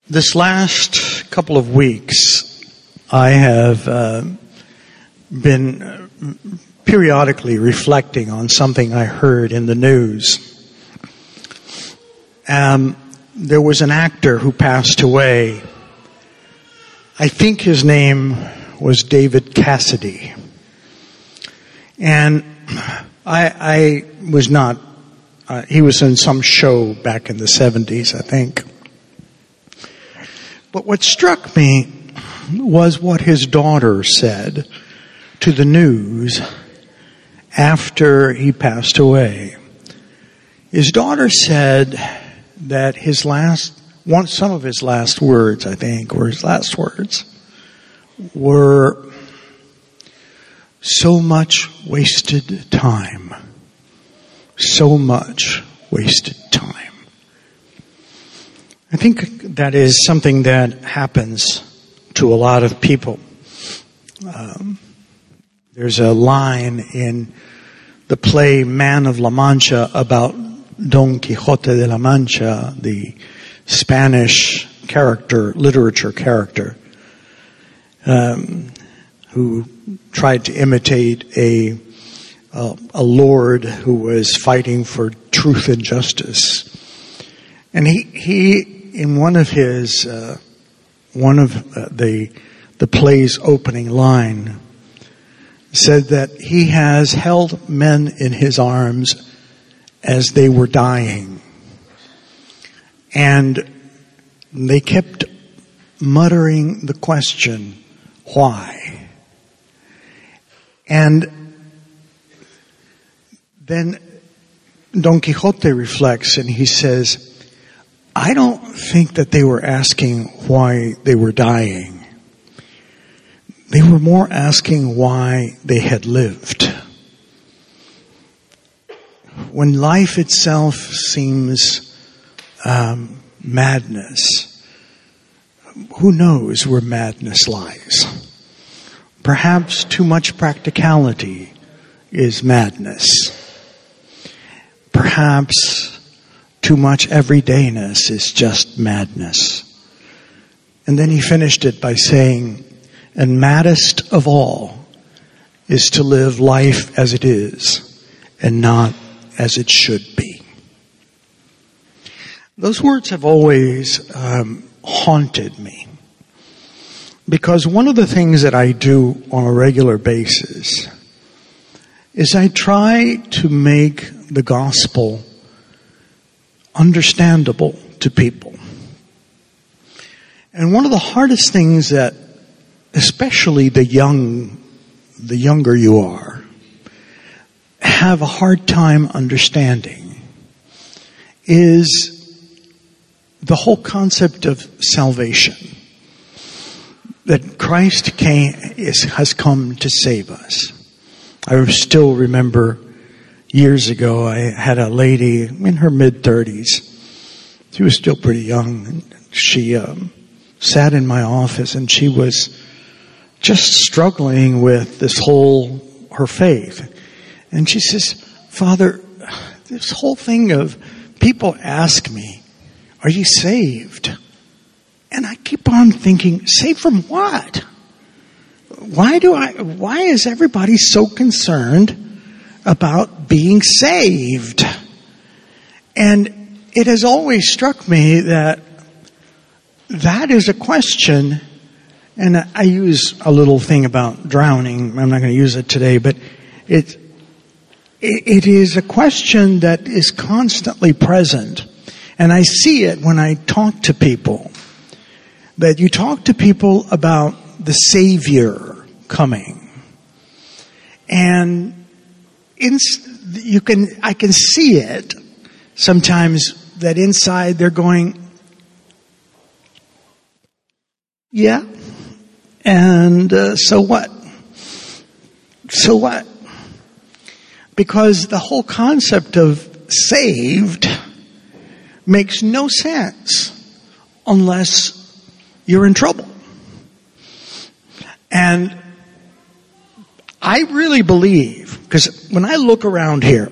This last couple of weeks, I have been periodically reflecting on something I heard in the news. There was an actor who passed away. I think his name was David Cassidy. And I was not, he was in some show back in the 70s, I think. But what struck me was what his daughter said to the news after he passed away. His daughter said that some of his last words, I think, or his last words, were so much wasted time. So much wasted time. I think that is something that happens to a lot of people. There's a line in the play Man of La Mancha about Don Quixote de la Mancha, the Spanish literature character, who tried to imitate a lord who was fighting for truth and justice. And he in one of the play's opening line said that he has held men in his arms as they were dying. And they kept muttering the question, why? And then Don Quixote reflects and he says, I don't think that they were asking why they were dying. They were more asking why they had lived. When life itself seems madness, who knows where madness lies? Perhaps too much practicality is madness. Perhaps too much everydayness is just madness. And then he finished it by saying, and maddest of all is to live life as it is and not as it should be. Those words have always haunted me, because one of the things that I do on a regular basis is I try to make the gospel understandable to people. And one of the hardest things that especially the younger you are, have a hard time understanding is the whole concept of salvation. That Christ has come to save us. I still remember years ago, I had a lady in her mid-30s. She was still pretty young. She sat in my office and she was just struggling with her faith. And she says, Father, this whole thing of people ask me, are you saved? And I keep on thinking, saved from what? Why is everybody so concerned about being saved? And it has always struck me that is a question, and I use a little thing about drowning. I'm not going to use it today, but it is a question that is constantly present. And I see it when I talk to people. That you talk to people about the Savior coming. And I can see it sometimes that inside they're going, yeah, and so what? So what? Because the whole concept of saved makes no sense unless you're in trouble. And I really believe, because when I look around here,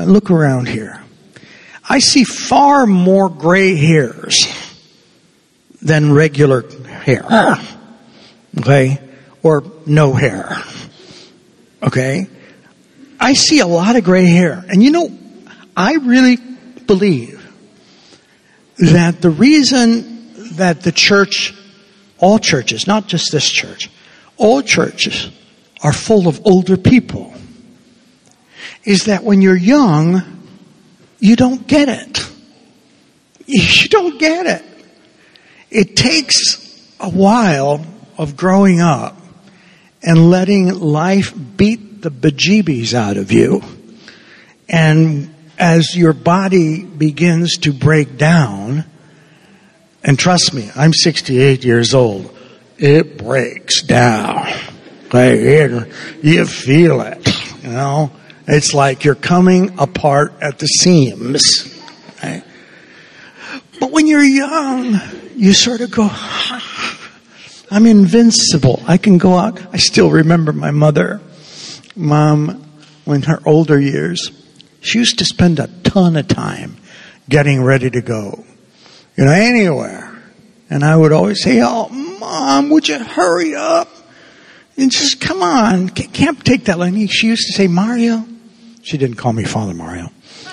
I see far more gray hairs than regular hair. Okay? Or no hair. Okay? I see a lot of gray hair. And you know, I really believe that the reason that the church, all churches, not just this church, all churches are full of older people is that when you're young, you don't get it. You don't get it. It takes a while of growing up and letting life beat the bejeebies out of you. And as your body begins to break down, and trust me, I'm 68 years old, it breaks down. Like you feel it, you know. It's like you're coming apart at the seams. Right? But when you're young, you sort of go, I'm invincible. I can go out. I still remember my mom, in her older years, she used to spend a ton of time getting ready to go, anywhere. And I would always say, oh, Mom, would you hurry up? And just, come on, can't take that long. She used to say, Mario. She didn't call me Father Mario.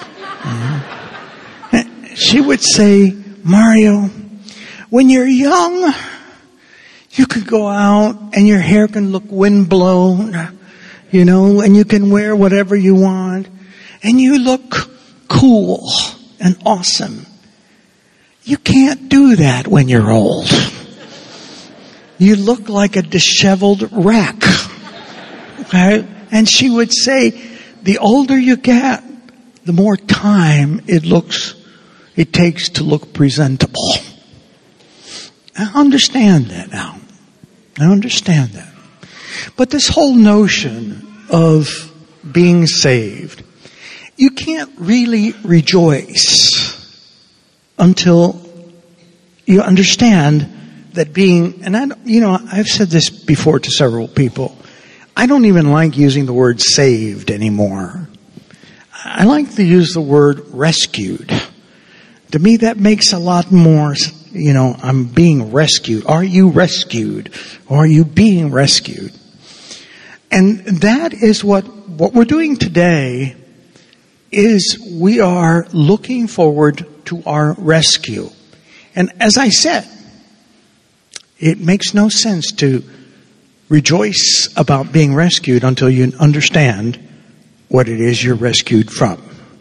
She would say, Mario, when you're young, you could go out and your hair can look windblown, and you can wear whatever you want. And you look cool and awesome. You can't do that when you're old. You look like a disheveled wreck. Okay? And she would say, the older you get, the more time it takes to look presentable. I understand that now. I understand that. But this whole notion of being saved, you can't really rejoice until you understand that and I've said this before to several people. I don't even like using the word saved anymore. I like to use the word rescued. To me, that makes a lot more, I'm being rescued. Are you rescued? Or are you being rescued? And that is what we're doing today is we are looking forward to our rescue. And as I said, it makes no sense to rejoice about being rescued until you understand what it is you're rescued from.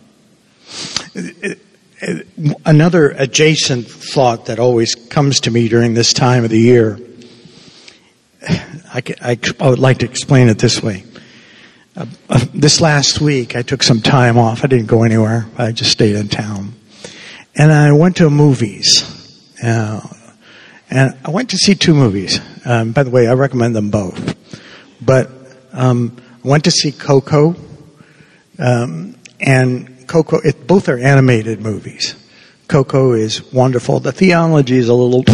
Another adjacent thought that always comes to me during this time of the year, I would like to explain it this way. This last week, I took some time off. I didn't go anywhere. I just stayed in town. And I went to movies. And I went to see two movies. By the way, I recommend them both. But I went to see Coco. And Coco, both are animated movies. Coco is wonderful. The theology is a little,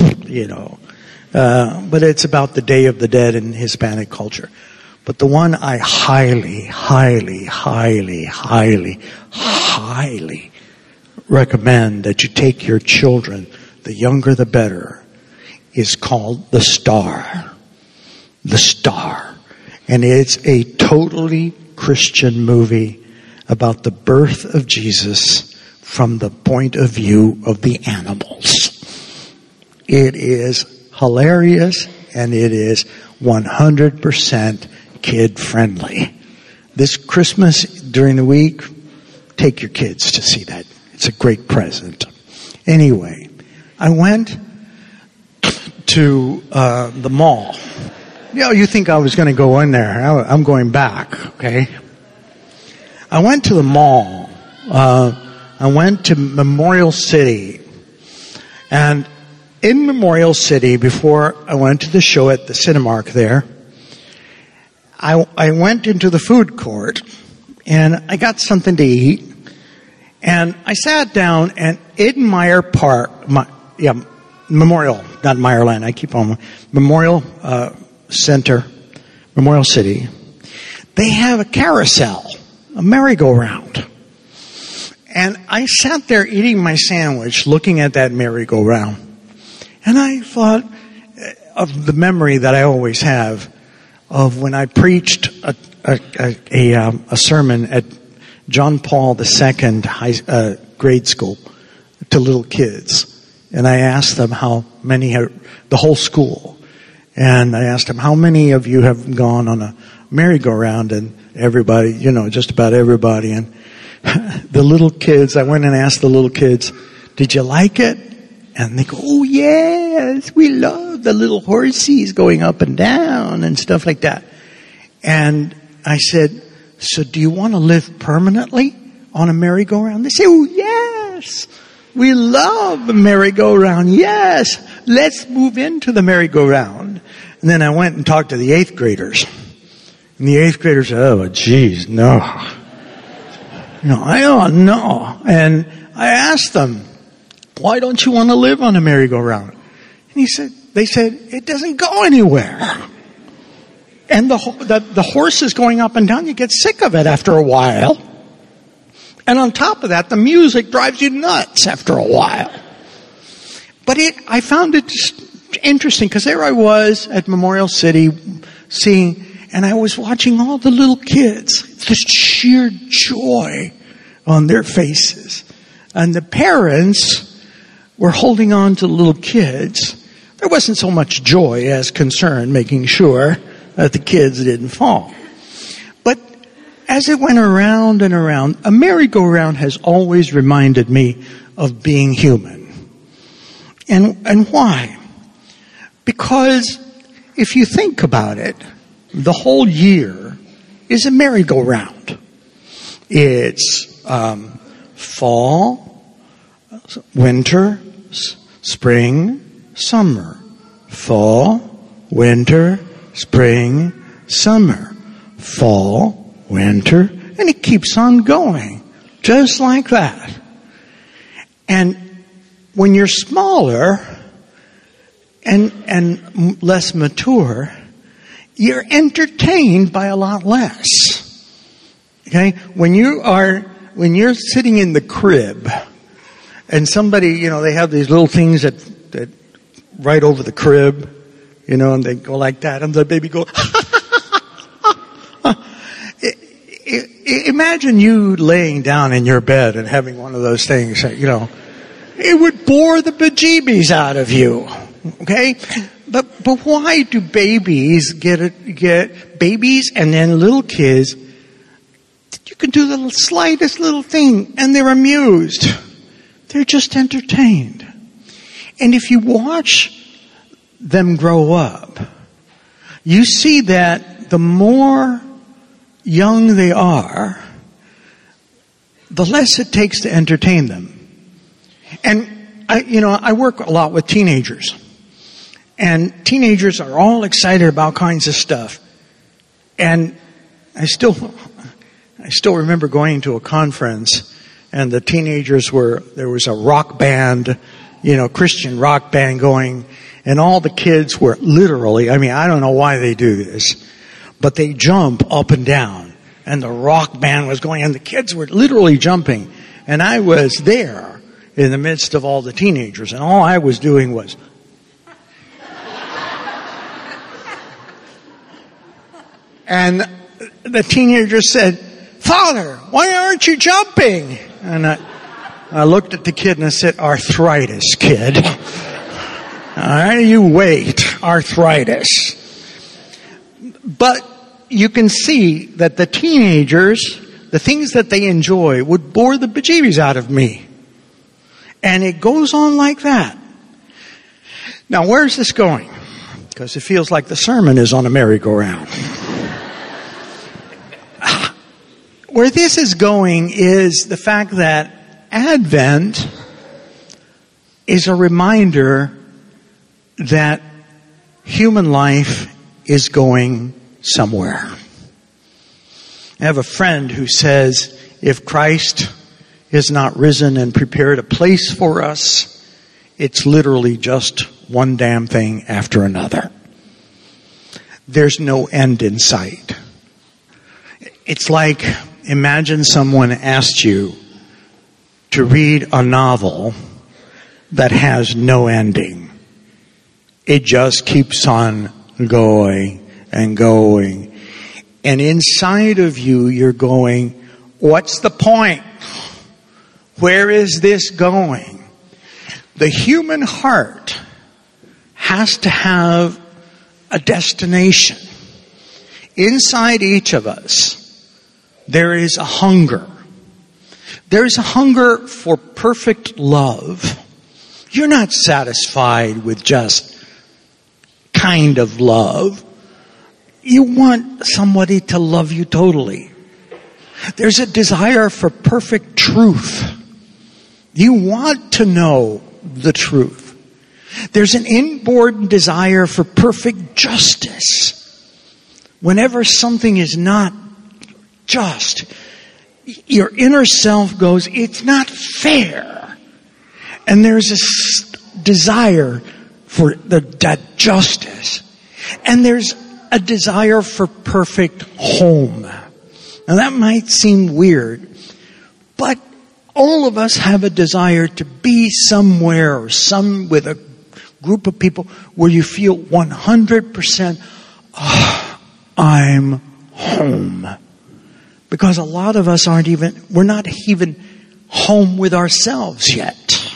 but it's about the Day of the Dead in Hispanic culture. But the one I highly, highly, highly, highly, highly recommend that you take your children, the younger the better, is called The Star. The Star. And it's a totally Christian movie about the birth of Jesus from the point of view of the animals. It is hilarious and it is 100% kid friendly. This Christmas during the week, take your kids to see that. It's a great present. Anyway, I went to the mall. You think I was going to go in there. I'm going back, okay? I went to the mall. I went to Memorial City. And in Memorial City, before I went to the show at the Cinemark there, I went into the food court and I got something to eat. And I sat down and in Meyer Park, Memorial, not Meyerland, I keep on, Memorial Center, Memorial City, they have a carousel, a merry-go-round. And I sat there eating my sandwich, looking at that merry-go-round. And I thought of the memory that I always have of when I preached a sermon at John Paul II grade school to little kids. And I asked them how many, the whole school. And I asked them, how many of you have gone on a merry-go-round? And everybody, just about everybody. And the little kids, I went and asked the little kids, did you like it? And they go, oh yes, we love the little horsies going up and down and stuff like that. And I said, so do you want to live permanently on a merry-go-round? They say, oh yes, we love a merry-go-round. Yes, let's move into the merry-go-round. And then I went and talked to the 8th graders. And the 8th graders said, oh geez, no. No. And I asked them, why don't you want to live on a merry-go-round? And they said, it doesn't go anywhere. And the horse is going up and down. You get sick of it after a while. And on top of that, the music drives you nuts after a while. But I found it interesting because there I was at Memorial City seeing, and I was watching all the little kids, this sheer joy on their faces. And the parents were holding on to the little kids. There wasn't so much joy as concern, making sure that the kids didn't fall. But as it went around and around, a merry-go-round has always reminded me of being human. And why? Because if you think about it, the whole year is a merry-go-round. It's fall, winter, spring, summer. Fall, winter, spring, summer. Fall, winter, and it keeps on going. Just like that. And when you're smaller and less mature, you're entertained by a lot less. Okay? When you're sitting in the crib and somebody, they have these little things that right over the crib, and they go like that and the baby goes, imagine you laying down in your bed and having one of those things, it would bore the bejeebies out of you. Okay? But why do babies get babies and then little kids, you can do the slightest little thing and they're amused. They're just entertained. And if you watch them grow up, you see that the more young they are, the less it takes to entertain them. And I work a lot with teenagers. And teenagers are all excited about all kinds of stuff. And I still remember going to a conference and the teenagers there was a rock band, Christian rock band going, and all the kids were literally, I don't know why they do this, but they jump up and down. And the rock band was going and the kids were literally jumping. And I was there in the midst of all the teenagers and all I was doing was, and the teenager said, Father, why aren't you jumping? And I looked at the kid and I said, arthritis, kid. All right, you wait, arthritis. But you can see that the teenagers, the things that they enjoy would bore the bejeebies out of me. And it goes on like that. Now, where's this going? Because it feels like the sermon is on a merry-go-round. Where this is going is the fact that Advent is a reminder that human life is going somewhere. I have a friend who says, if Christ is not risen and prepared a place for us, it's literally just one damn thing after another. There's no end in sight. It's like, imagine someone asked you to read a novel that has no ending. it just keeps on going and going. And inside of you, you're going, what's the point? Where is this going? The human heart has to have a destination. Inside each of us, there is a hunger. There's a hunger for perfect love. You're not satisfied with just kind of love. You want somebody to love you totally. There's a desire for perfect truth. You want to know the truth. There's an inborn desire for perfect justice. Whenever something is not just, your inner self goes, it's not fair. And there's a desire for that justice. And there's a desire for perfect home. Now that might seem weird, but all of us have a desire to be somewhere or with a group of people where you feel 100%, I'm home. Because a lot of us we're not even home with ourselves yet.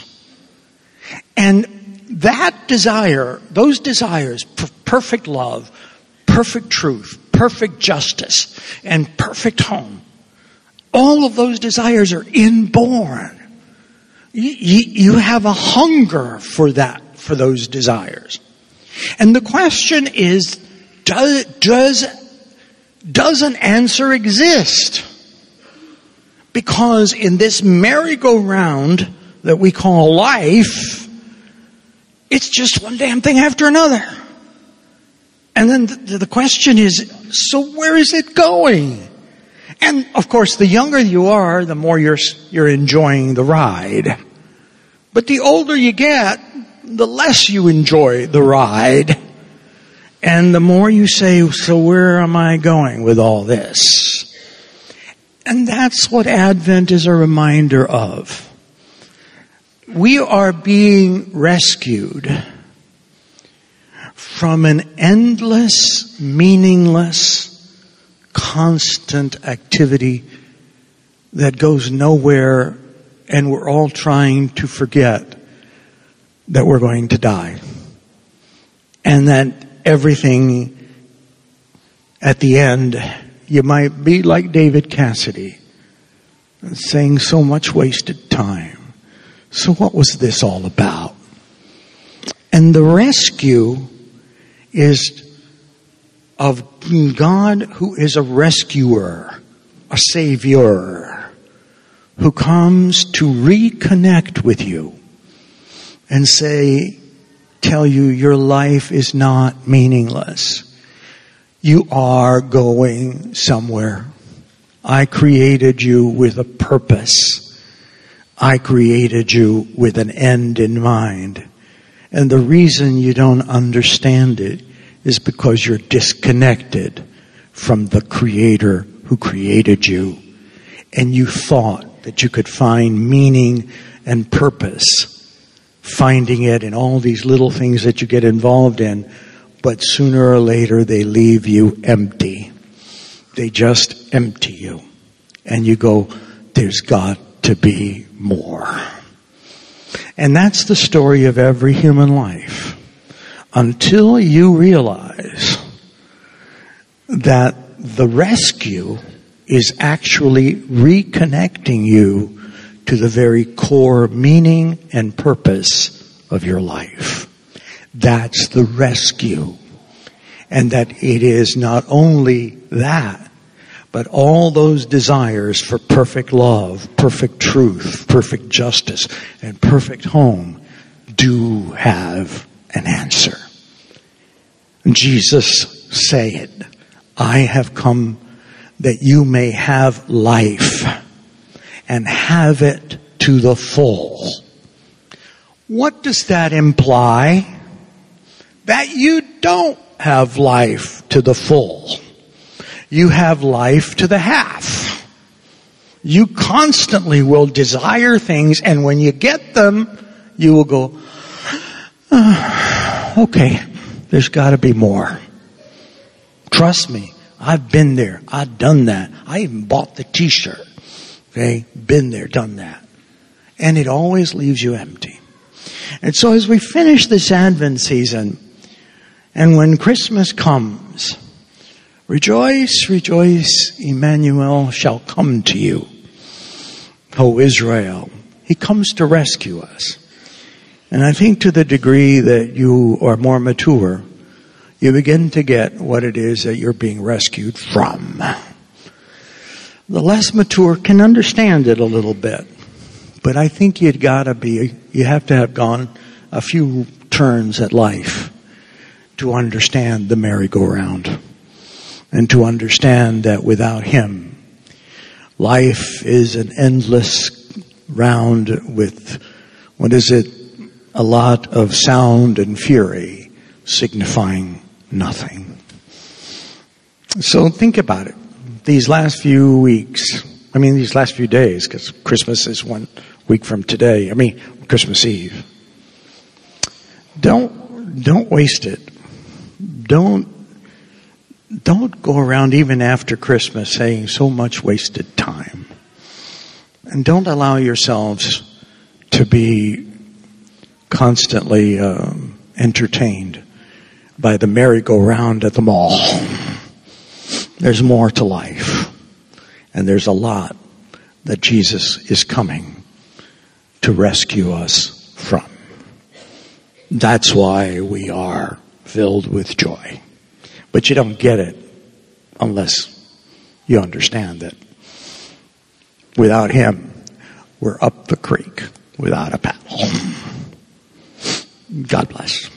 And that desire, those desires for perfect love, perfect truth, perfect justice, and perfect home, all of those desires are inborn. You have a hunger for those desires. And the question is, does an answer exist? Because in this merry-go-round that we call life, it's just one damn thing after another. And then the question is, so where is it going? And of course, the younger you are, the more you're enjoying the ride. But the older you get, the less you enjoy the ride. And the more you say, so where am I going with all this? And that's what Advent is a reminder of. We are being rescued from an endless, meaningless, constant activity that goes nowhere, and we're all trying to forget that we're going to die. And that everything at the end, you might be like David Cassidy, saying so much wasted time. So what was this all about? And the rescue is of God, who is a rescuer, a savior, who comes to reconnect with you and tell you your life is not meaningless. You are going somewhere. I created you with a purpose. I created you with an end in mind. And the reason you don't understand it is because you're disconnected from the Creator who created you. And you thought that you could find meaning and purpose, finding it in all these little things that you get involved in, but sooner or later they leave you empty. They just empty you. And you go, there's got to be more. And that's the story of every human life. Until you realize that the rescue is actually reconnecting you to the very core meaning and purpose of your life. That's the rescue. And that it is not only that, but all those desires for perfect love, perfect truth, perfect justice, and perfect home do have an answer. Jesus said, I have come that you may have life and have it to the full. What does that imply? That you don't have life to the full. You have life to the half. You constantly will desire things, and when you get them, you will go, okay, there's got to be more. Trust me, I've been there. I've done that. I even bought the t-shirt. Okay, been there, done that. And it always leaves you empty. And so as we finish this Advent season, and when Christmas comes, rejoice, rejoice, Emmanuel shall come to you. O Israel, he comes to rescue us. And I think to the degree that you are more mature, you begin to get what it is that you're being rescued from. The less mature can understand it a little bit. But I think you have to have gone a few turns at life to understand the merry-go-round. And to understand that without him, life is an endless round with, a lot of sound and fury signifying nothing. So think about it. These last few days, because Christmas is 1 week from today. Christmas Eve. Don't waste it. Don't go around even after Christmas saying so much wasted time. And don't allow yourselves to be constantly entertained by the merry-go-round at the mall. There's more to life. And there's a lot that Jesus is coming to rescue us from. That's why we are filled with joy. But you don't get it unless you understand that without him, we're up the creek without a paddle. God bless.